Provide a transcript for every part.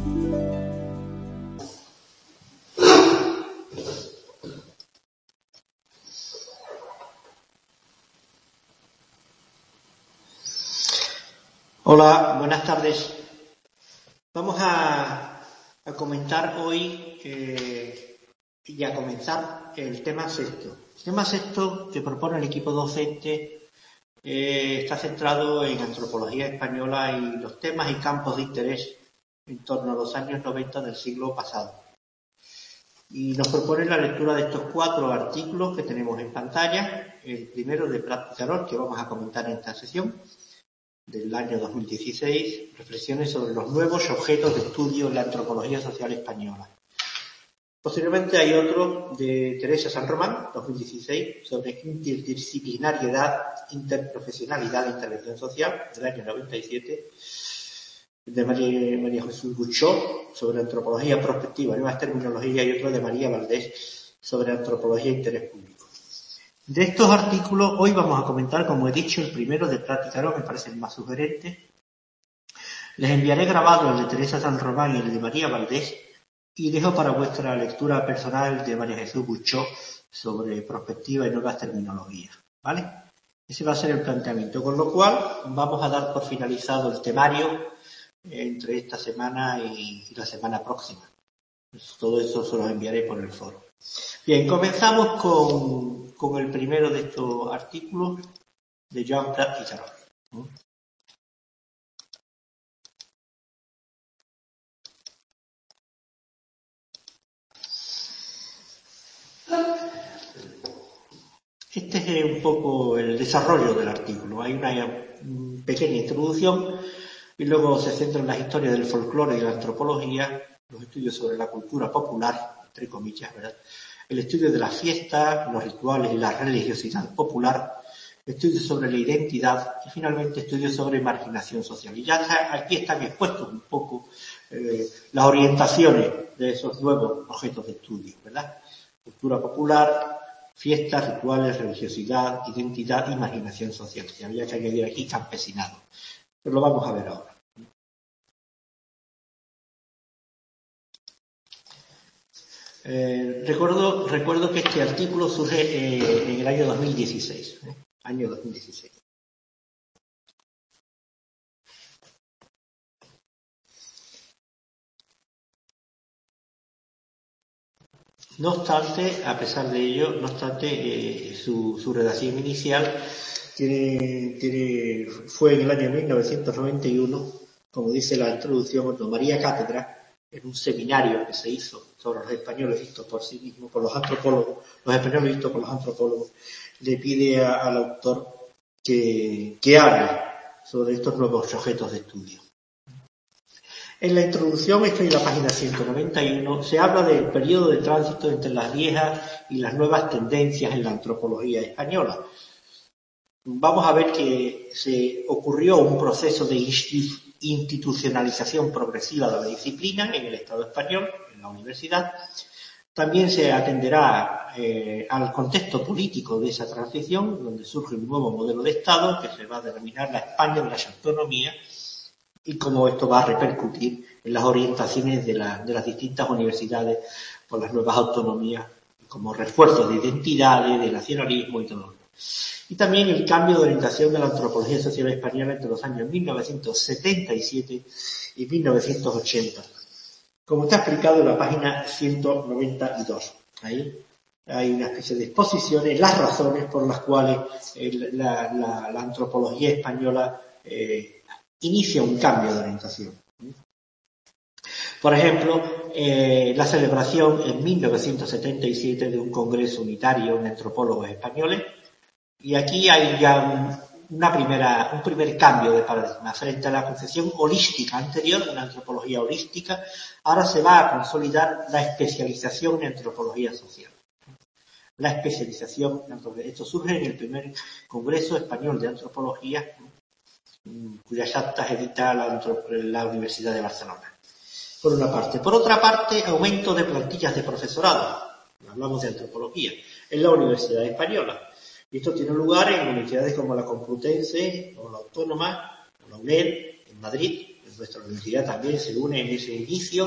Hola, buenas tardes. Vamos a comentar hoy y a comenzar el tema sexto. El tema sexto que propone el equipo docente está centrado en antropología española y los temas y campos de interés en torno a los años 90 del siglo pasado. Y nos propone la lectura de estos 4 artículos que tenemos en pantalla. El primero de Practicarol, que vamos a comentar en esta sesión, del año 2016, reflexiones sobre los nuevos objetos de estudio en la antropología social española. Posteriormente hay otro de Teresa San Román, 2016, sobre interdisciplinariedad, interprofesionalidad e intervención social, del año 97, de María Jesús Buchó, sobre antropología prospectiva, nuevas terminologías, y otro de María Valdés, sobre antropología e interés público. De estos artículos, hoy vamos a comentar, como he dicho, el primero de Practicarol, me parece el más sugerente. Les enviaré grabado el de Teresa San Román y el de María Valdés, y dejo para vuestra lectura personal el de María Jesús Buchó sobre prospectiva y nuevas terminologías, ¿vale? Ese va a ser el planteamiento, con lo cual vamos a dar por finalizado el temario entre esta semana y la semana próxima. Todo eso se los enviaré por el foro. Bien, comenzamos con el primero de estos artículos de Joan Prat i Charol. Este es un poco el desarrollo del artículo. Hay una pequeña introducción y luego se centra en las historias del folclore y de la antropología, los estudios sobre la cultura popular, entre comillas, ¿verdad? El estudio de las fiestas, los rituales y la religiosidad popular, estudios sobre la identidad y finalmente estudios sobre marginación social. Y ya aquí están expuestos un poco las orientaciones de esos nuevos objetos de estudio, ¿verdad? Cultura popular, fiestas, rituales, religiosidad, identidad y marginación social. Y había que añadir aquí campesinado. Pero lo vamos a ver ahora. Recuerdo que este artículo surge en el año 2016. Año 2016. No obstante, a pesar de ello, su redacción inicial fue en el año 1991, como dice la introducción, cuando María Cátedra, en un seminario que se hizo sobre los españoles vistos por sí mismos, por los antropólogos, los españoles vistos por los antropólogos, le pide al autor que hable sobre estos nuevos objetos de estudio. En la introducción, esto en la página 191, se habla del periodo de tránsito entre las viejas y las nuevas tendencias en la antropología española. Vamos a ver que se ocurrió un proceso de institucionalización progresiva de la disciplina en el Estado español, en la universidad. También se atenderá al contexto político de esa transición, donde surge un nuevo modelo de Estado que se va a denominar la España de las autonomías, y cómo esto va a repercutir en las orientaciones de las distintas universidades por las nuevas autonomías, como refuerzo de identidades, de nacionalismo y todo. Y también el cambio de orientación de la antropología social española entre los años 1977 y 1980. Como está explicado en la página 192. Ahí hay una especie de exposiciones, las razones por las cuales la antropología española inicia un cambio de orientación. Por ejemplo, la celebración en 1977 de un congreso unitario de antropólogos españoles, y aquí hay ya un primer cambio de paradigma. Frente a la concepción holística anterior, una antropología holística, ahora se va a consolidar la especialización en antropología social. La especialización, esto surge en el primer Congreso Español de Antropología, cuyas actas edita la Universidad de Barcelona. Por una parte. Por otra parte, aumento de plantillas de profesorado. Hablamos de antropología en la Universidad Española. Y esto tiene lugar en universidades como la Complutense, o la Autónoma, o la UNED, en Madrid. Nuestra universidad también se une en ese inicio.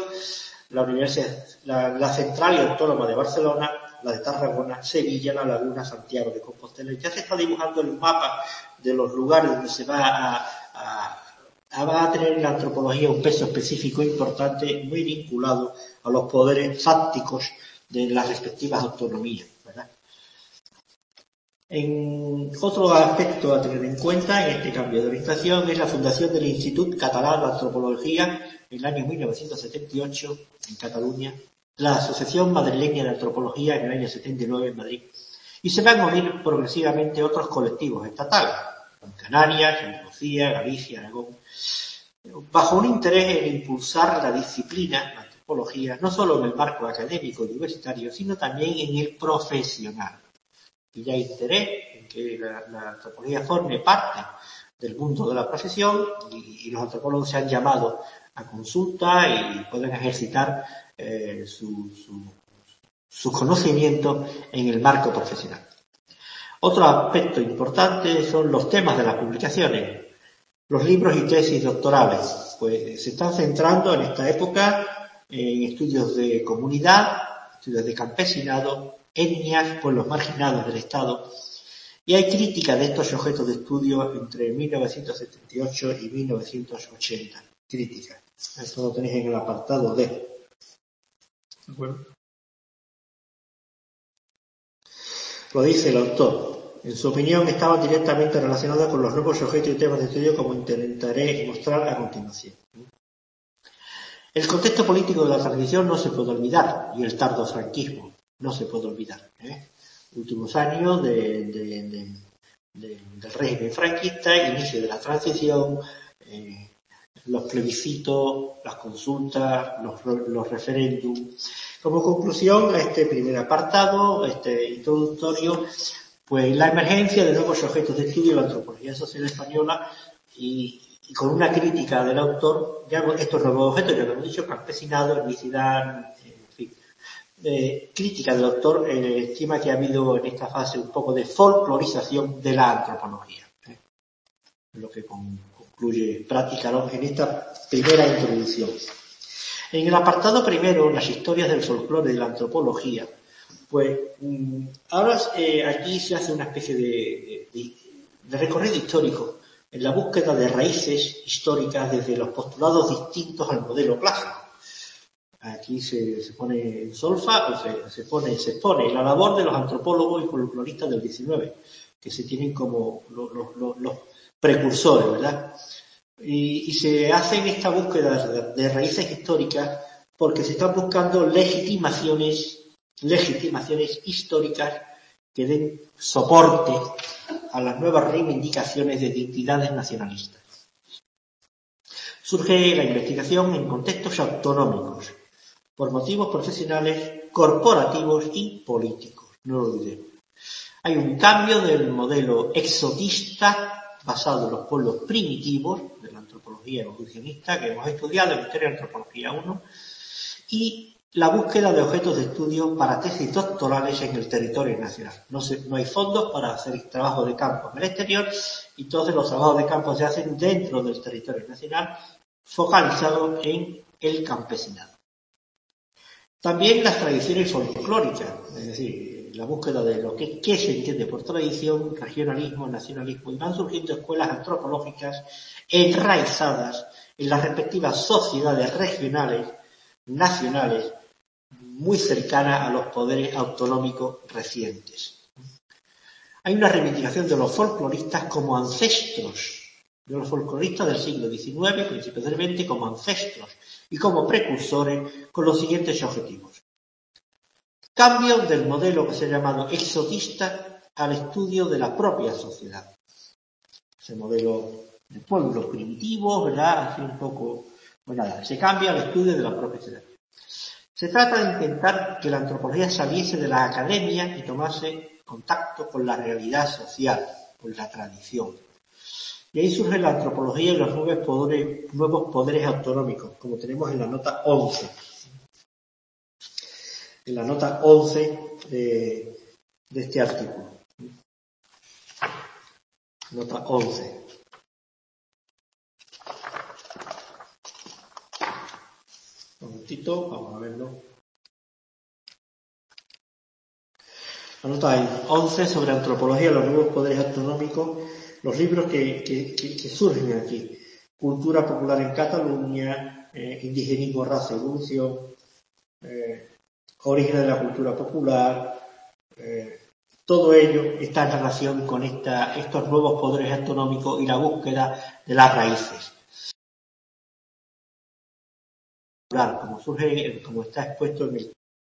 La Central y Autónoma de Barcelona, la de Tarragona, Sevilla, La Laguna, Santiago de Compostela. Ya se está dibujando el mapa de los lugares donde se va a tener la antropología un peso específico importante, muy vinculado a los poderes fácticos de las respectivas autonomías, ¿verdad? En otro aspecto a tener en cuenta en este cambio de orientación es la fundación del Institut Català d'Antropologia en el año 1978 en Cataluña, la Asociación Madrileña de Antropología en el año 79 en Madrid, y se van a unir progresivamente otros colectivos estatales, en Canarias, Andalucía, Galicia, Aragón, bajo un interés en impulsar la disciplina, la antropología, no solo en el marco académico y universitario, sino también en el profesional. Y ya hay interés en que la antropología forme parte del mundo de la profesión y los antropólogos se han llamado a consulta y pueden ejercitar su conocimiento en el marco profesional. Otro aspecto importante son los temas de las publicaciones. Los libros y tesis doctorales, pues se están centrando en esta época en estudios de comunidad, estudios de campesinado, etnias, pueblos marginados del Estado, y hay crítica de estos objetos de estudio entre 1978 y 1980. Crítica. Esto lo tenéis en el apartado D. ¿De acuerdo? Lo dice el autor. En su opinión, estaban directamente relacionados con los nuevos objetos y temas de estudio, como intentaré mostrar a continuación. El contexto político de la transición no se puede olvidar, y el tardo franquismo no se puede olvidar. Últimos años del régimen franquista, inicio de la transición, los plebiscitos, las consultas, los referéndums. Como conclusión a este primer apartado, introductorio, pues la emergencia de nuevos objetos de estudio de la antropología social española y con una crítica del autor, ya estos nuevos objetos, ya lo hemos dicho, campesinado, etnicidad, en fin. Crítica del autor estima que ha habido en esta fase un poco de folclorización de la antropología. Lo que concluye práctica en esta primera introducción. En el apartado primero, las historias del folclore de la antropología, pues ahora aquí se hace una especie de recorrido histórico en la búsqueda de raíces históricas desde los postulados distintos al modelo clásico. Aquí se pone en solfa, o se expone la labor de los antropólogos y folcloristas del XIX, que se tienen como los precursores, ¿verdad? Y se hace en esta búsqueda de raíces históricas porque se están buscando legitimaciones históricas que den soporte a las nuevas reivindicaciones de identidades nacionalistas. Surge la investigación en contextos autonómicos, por motivos profesionales, corporativos y políticos. No lo olvidemos. Hay un cambio del modelo exotista basado en los pueblos primitivos de la antropología evolucionista que hemos estudiado en la Historia de Antropología 1 y la búsqueda de objetos de estudio para tesis doctorales en el territorio nacional. No hay fondos para hacer trabajo de campo en el exterior y entonces los trabajos de campo se hacen dentro del territorio nacional focalizados en el campesinado. También las tradiciones folclóricas, es decir, la búsqueda de lo que se entiende por tradición, regionalismo, nacionalismo, y van surgiendo escuelas antropológicas enraizadas en las respectivas sociedades regionales, nacionales, muy cercanas a los poderes autonómicos recientes. Hay una reivindicación de los folcloristas como ancestros, de los folcloristas del siglo XIX, principios del XX, como ancestros y como precursores con los siguientes objetivos. Cambio del modelo que se ha llamado exotista al estudio de la propia sociedad. Ese modelo de pueblos primitivos, ¿verdad? Así un poco, pues nada, se cambia al estudio de la propia sociedad. Se trata de intentar que la antropología saliese de la academia y tomase contacto con la realidad social, con la tradición. Y ahí surge la antropología y los nuevos poderes autonómicos, como tenemos en la nota 11. En la nota 11 de este artículo. Nota 11. momentito, vamos a verlo. La nota hay 11 sobre antropología, los nuevos poderes autonómicos, los libros que surgen aquí. Cultura popular en Cataluña, indigenismo, raza, evolución, orígenes de la cultura popular, todo ello está en relación con estos nuevos poderes autonómicos y la búsqueda de las raíces. Como surge, como está expuesto en el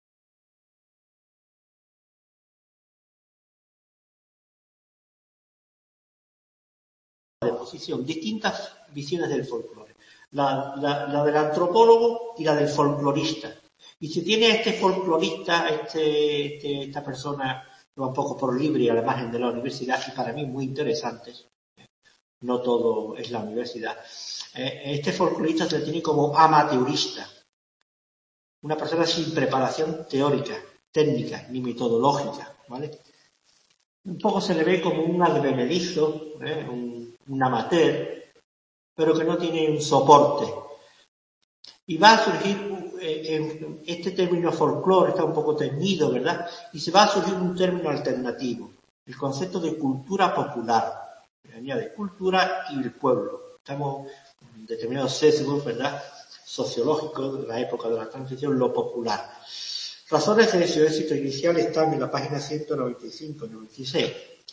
de posición, distintas visiones del folclore. La del antropólogo y la del folclorista. Y si tiene este folclorista, esta persona que va un poco por libre a la margen de la universidad, y para mí muy interesantes, no todo es la universidad, este folclorista se le tiene como amateurista, una persona sin preparación teórica, técnica ni metodológica, ¿vale? Un poco se le ve como un advenedizo, un amateur, pero que no tiene un soporte. Y va a surgir, este término folclore está un poco teñido, ¿verdad? Y se va a surgir un término alternativo, el concepto de cultura popular, que añade cultura y el pueblo. Estamos en determinados sesgos, ¿verdad?, sociológicos de la época de la transición, lo popular. Razones de su éxito inicial están en la página 195-96.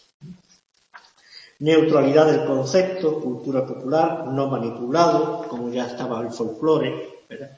Neutralidad del concepto, cultura popular, no manipulado, como ya estaba el folclore, ¿verdad?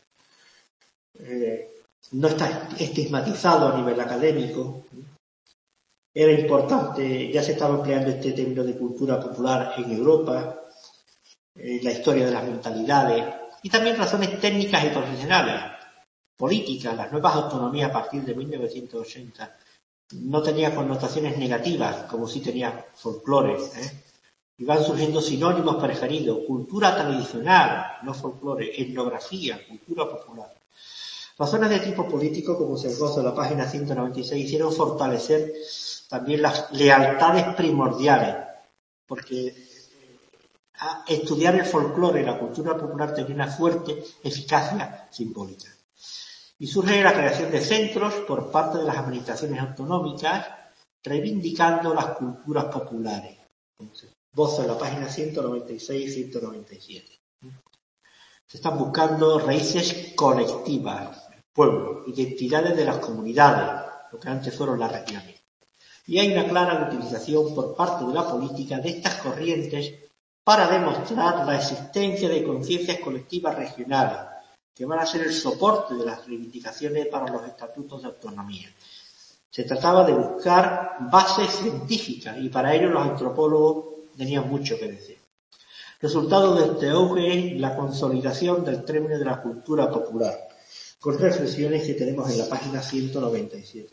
No está estigmatizado a nivel académico. Era importante, ya se estaba empleando este término de cultura popular en Europa, la historia de las mentalidades, y también razones técnicas y profesionales, políticas. Las nuevas autonomías a partir de 1980 no tenían connotaciones negativas, como sí tenía folclore, y van surgiendo sinónimos preferidos: cultura tradicional, no folclore; etnografía, cultura popular. Razones de tipo político, como se esboza en la página 196, hicieron fortalecer también las lealtades primordiales, porque estudiar el folclore y la cultura popular tenía una fuerte eficacia simbólica. Y surge la creación de centros por parte de las administraciones autonómicas, reivindicando las culturas populares. Entonces, esboza en la página 196 y 197. Se están buscando raíces colectivas, pueblo, identidades de las comunidades, lo que antes fueron las regiones. Y hay una clara utilización por parte de la política de estas corrientes para demostrar la existencia de conciencias colectivas regionales, que van a ser el soporte de las reivindicaciones para los estatutos de autonomía. Se trataba de buscar bases científicas y para ello los antropólogos tenían mucho que decir. Resultado de este auge es la consolidación del término de la cultura popular, con reflexiones que tenemos en la página 197.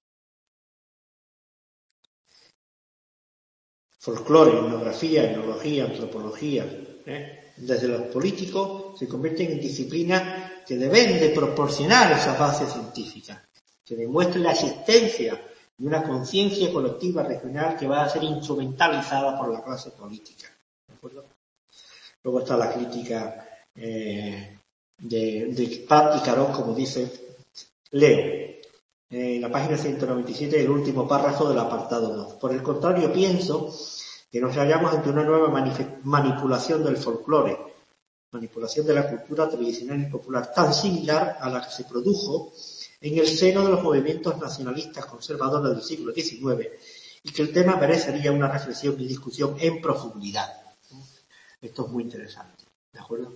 Folclore, etnografía, etnología, antropología, desde los políticos se convierten en disciplinas que deben de proporcionar esas bases científicas, que demuestren la existencia de una conciencia colectiva regional que va a ser instrumentalizada por la clase política. ¿De acuerdo? Luego está la crítica de Pat y Carón, como dice Leo. En la página 197, el último párrafo del apartado 2. Por el contrario, pienso que nos hallamos ante una nueva manipulación del folclore, manipulación de la cultura tradicional y popular, tan similar a la que se produjo en el seno de los movimientos nacionalistas conservadores del siglo XIX, y que el tema merecería una reflexión y discusión en profundidad. Esto es muy interesante, ¿de acuerdo?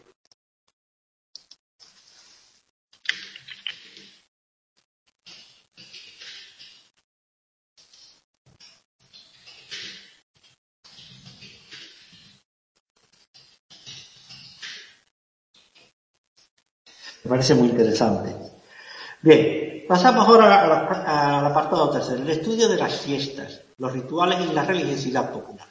Me parece muy interesante. Bien, pasamos ahora al apartado tercero, el estudio de las fiestas, los rituales y la religiosidad popular.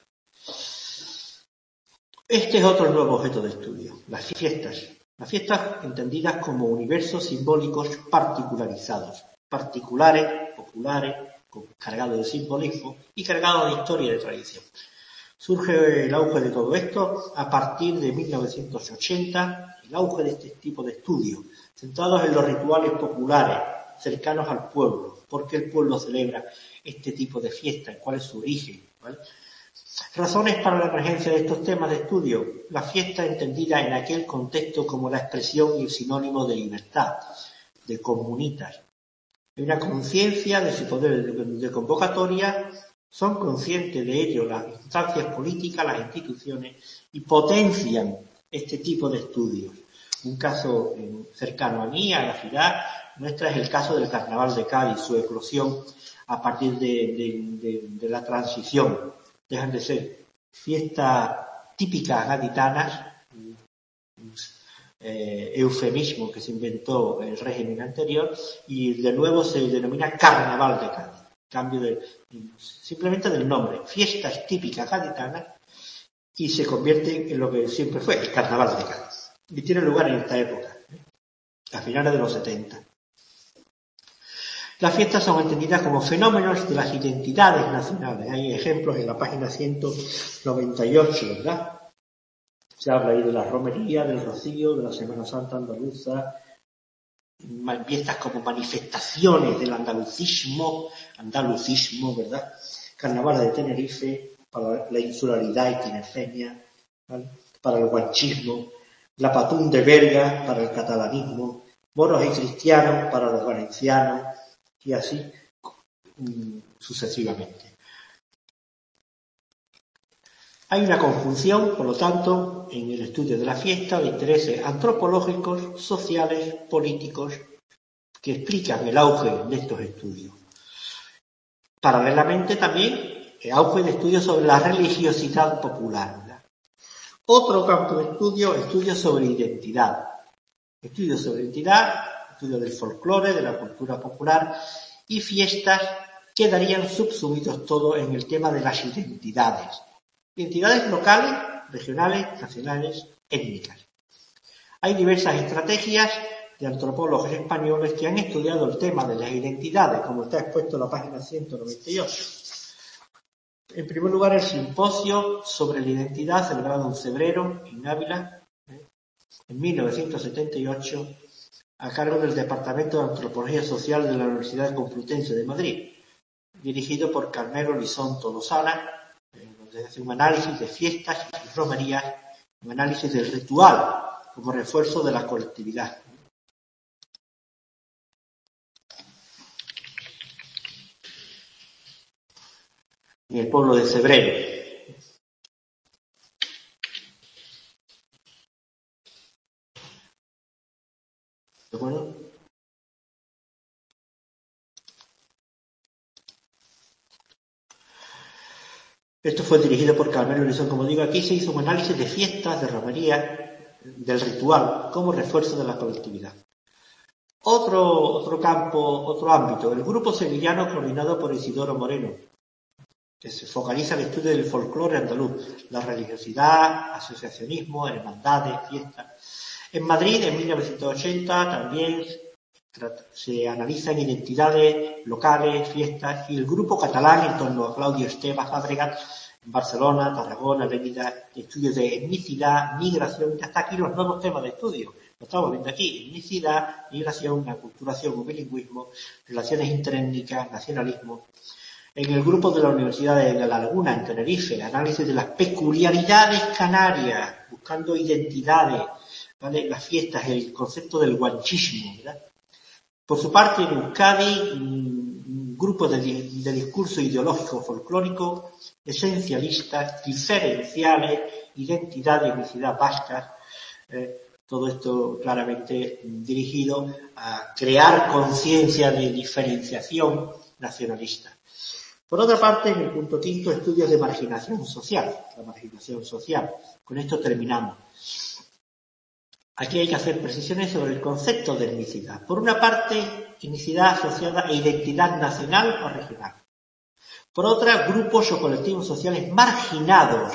Este es otro nuevo objeto de estudio, las fiestas. Las fiestas entendidas como universos simbólicos particularizados, particulares, populares, cargados de simbolismo y cargados de historia y de tradición. Surge el auge de todo esto a partir de 1980, el auge de este tipo de estudios, centrados en los rituales populares, cercanos al pueblo. ¿Por qué el pueblo celebra este tipo de fiestas? ¿Cuál es su origen? ¿Vale? Razones para la emergencia de estos temas de estudio. La fiesta entendida en aquel contexto como la expresión y el sinónimo de libertad, de comunitas. Hay una conciencia de su poder de convocatoria, son conscientes de ello las instancias políticas, las instituciones, y potencian este tipo de estudios. Un caso cercano a mí, a la ciudad nuestra, es el caso del Carnaval de Cádiz, su eclosión a partir de la transición. Dejan de ser fiestas típicas gaditanas, eufemismo que se inventó el régimen anterior, y de nuevo se denomina Carnaval de Cádiz. Cambio simplemente del nombre, fiestas típicas gaditanas, y se convierte en lo que siempre fue, el Carnaval de Cádiz. Y tiene lugar en esta época, a finales de los 70. Las fiestas son entendidas como fenómenos de las identidades nacionales. Hay ejemplos en la página 198, ¿verdad? Se habla ahí de la romería, del rocío, de la Semana Santa andaluza, fiestas como manifestaciones del andalucismo, ¿verdad? Carnavales de Tenerife, para la insularidad y tinerfeña, ¿vale? Para el guanchismo, la Patum de Berga para el catalanismo, moros y cristianos para los valencianos, y así sucesivamente. Hay una conjunción, por lo tanto, en el estudio de la fiesta de intereses antropológicos, sociales, políticos, que explican el auge de estos estudios. Paralelamente también el auge de estudios sobre la religiosidad popular, ¿verdad? Otro campo de estudios sobre identidad. Estudios sobre identidad, estudios del folclore, de la cultura popular y fiestas quedarían subsumidos todos en el tema de las identidades. Identidades locales, regionales, nacionales, étnicas. Hay diversas estrategias de antropólogos españoles que han estudiado el tema de las identidades, como está expuesto en la página 198. En primer lugar, el simposio sobre la identidad celebrado en febrero en Ávila, en 1978, a cargo del Departamento de Antropología Social de la Universidad Complutense de Madrid, dirigido por Carmelo Lisonto Lozana, donde hace un análisis de fiestas y romerías, un análisis del ritual como refuerzo de la colectividad. En el pueblo de Febrero. ¿De acuerdo? Esto fue dirigido por Carmelo Lisonto. Como digo, aquí se hizo un análisis de fiestas, de romería, del ritual, como refuerzo de la colectividad. Otro campo, otro ámbito, el grupo sevillano coordinado por Isidoro Moreno, que se focaliza en el estudio del folclore andaluz, la religiosidad, asociacionismo, hermandades, fiestas. En Madrid, en 1980, también se analizan identidades locales, fiestas, y el grupo catalán en torno a Claudio Esteban Fabregat, en Barcelona, Tarragona, Lérida, estudios de etnicidad, migración, y hasta aquí los nuevos temas de estudio. Lo estamos viendo aquí: etnicidad, migración, aculturación o bilingüismo, relaciones interétnicas, nacionalismo. En el grupo de la Universidad de La Laguna, en Tenerife, análisis de las peculiaridades canarias, buscando identidades, ¿vale? Las fiestas, el concepto del guanchismo, ¿verdad? Por su parte, en Euskadi, un grupo de discurso ideológico folclórico, esencialistas, diferenciales, identidad y etnicidad vascas, todo esto claramente dirigido a crear conciencia de diferenciación nacionalista. Por otra parte, en el punto quinto, estudios de marginación social, la marginación social. Con esto terminamos. Aquí hay que hacer precisiones sobre el concepto de etnicidad. Por una parte, etnicidad asociada a identidad nacional o regional. Por otra, grupos o colectivos sociales marginados,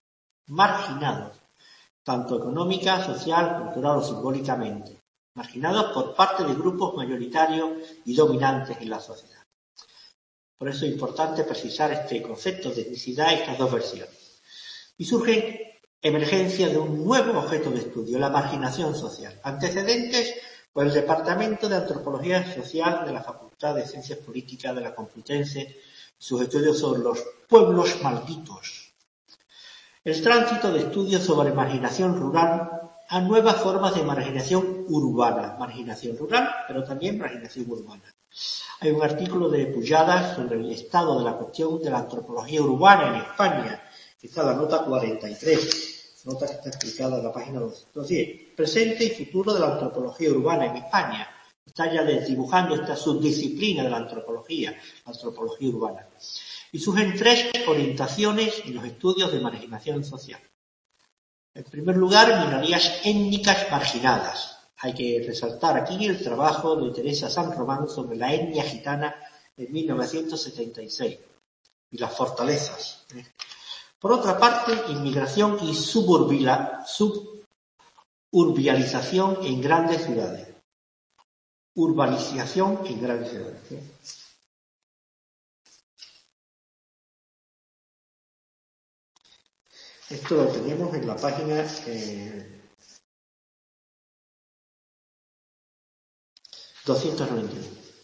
tanto económica, social, cultural o simbólicamente. Marginados por parte de grupos mayoritarios y dominantes en la sociedad. Por eso es importante precisar este concepto de etnicidad y estas dos versiones. Y surge emergencia de un nuevo objeto de estudio, la marginación social. Antecedentes, pues el Departamento de Antropología Social de la Facultad de Ciencias Políticas de la Complutense, sus estudios sobre los pueblos malditos. El tránsito de estudios sobre marginación rural a nuevas formas de marginación urbana. Marginación rural, pero también marginación urbana. Hay un artículo de Pujadas sobre el estado de la cuestión de la antropología urbana en España. Está la nota 43, nota que está explicada en la página 210. Presente y futuro de la antropología urbana en España. Está ya desdibujando esta subdisciplina de la antropología urbana. Y surgen 3 orientaciones en los estudios de marginación social. En primer lugar, minorías étnicas marginadas. Hay que resaltar aquí el trabajo de Teresa San Román sobre la etnia gitana en 1976 y las fortalezas. Por otra parte, inmigración y suburbanización en grandes ciudades. Urbanización en grandes ciudades. Esto lo tenemos en la página 291.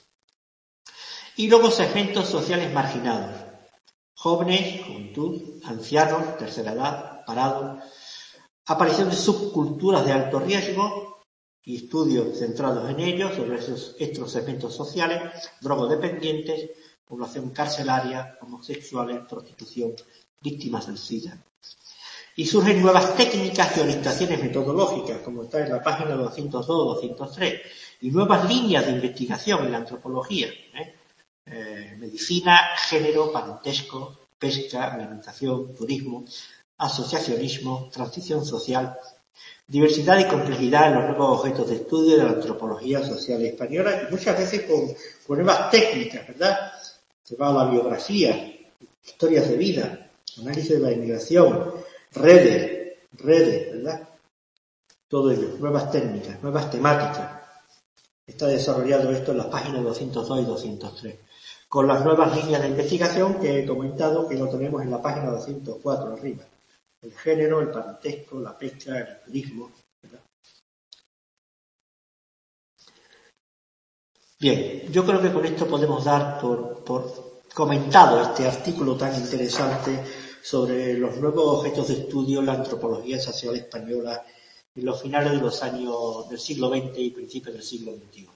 Y luego segmentos sociales marginados. Jóvenes, juventud, ancianos, tercera edad, parados. Aparición de subculturas de alto riesgo y estudios centrados en ellos sobre estos segmentos sociales, drogodependientes, población carcelaria, homosexuales, prostitución, víctimas del SIDA. Y surgen nuevas técnicas y orientaciones metodológicas, como está en la página 202-203, y nuevas líneas de investigación en la antropología. Medicina, género, parentesco, pesca, alimentación, turismo, asociacionismo, transición social, diversidad y complejidad en los nuevos objetos de estudio de la antropología social española, y muchas veces con nuevas técnicas, ¿verdad? Se va a la biografía, historias de vida, análisis de la inmigración, redes, ¿verdad? Todo ello, nuevas técnicas, nuevas temáticas. Está desarrollado esto en las páginas 202 y 203. Con las nuevas líneas de investigación que he comentado, que lo tenemos en la página 204 arriba. El género, el parentesco, la pesca, el turismo, ¿verdad? Bien, yo creo que con esto podemos dar por comentado este artículo tan interesante sobre los nuevos objetos de estudio en la antropología social española en los finales de los años del siglo XX y principios del siglo XXI.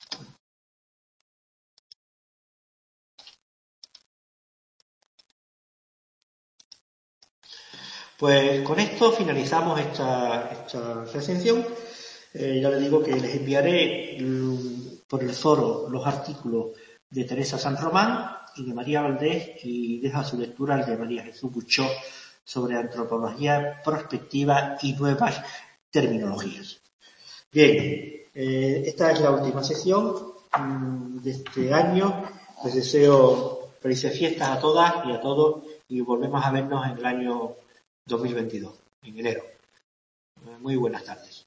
Pues con esto finalizamos esta recensión. Ya les digo que les enviaré por el foro los artículos de Teresa San Román y de María Valdés, y dejo a su lectura el de María Jesús Buchó sobre antropología prospectiva y nuevas terminologías. Bien, esta es la última sesión de este año. Les deseo felices fiestas a todas y a todos, y volvemos a vernos en el año 2022, en enero. Muy buenas tardes.